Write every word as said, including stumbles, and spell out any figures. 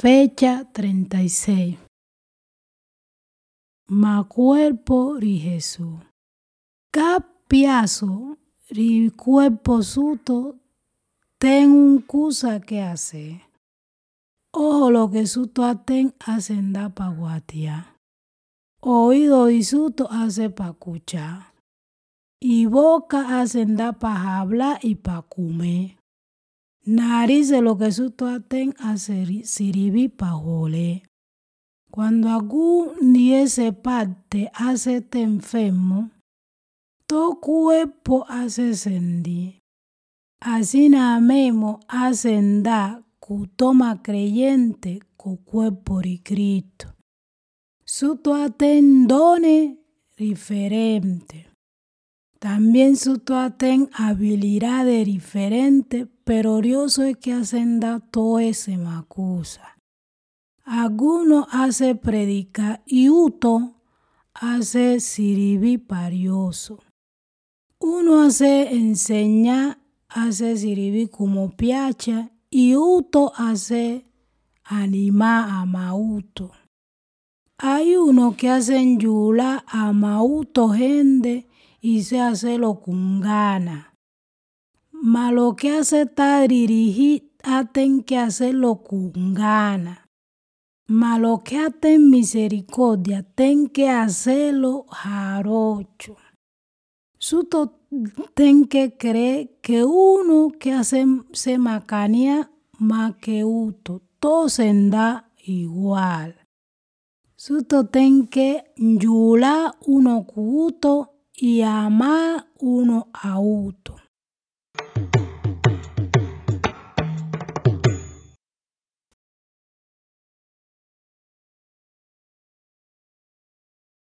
Fecha treinta y seis. Ma cuerpo ri Jesús. Capiazo ri cuerpo suto ten un cosa que hacer. Ojo lo que suto aten hacen da pa guatia. Oído y suto hace pa escuchar. Y boca hacen da pa hablar y pa comer. Narices lo que suto aten hace sirvi pa oler. Cuando algún de ese parte hace te enfermo, todo cuerpo hace sentir. Así nada mismo hacen da cu toma creyente cu cuerpo de Cristo. Suto aten dones diferentes. También suto aten habilidades diferentes, pero Dios es que hacen da todo ese macusa. Algunos hace predicar y otro hace servir parioso. Uno hace enseñar, hace servir como piacha y otro hace animar a mauto. Hay uno que hacen yula a mauto gente y se hace lo con gana. Ma lo que hace ta dirigir aten que hacerlo con gana. Ma lo que aten misericordia ten que hacerlo jarocho. Suto ten que creer que uno que hace se macanea más que otro. Todo se da igual. Suto ten que yula uno con otro y amar uno a otro.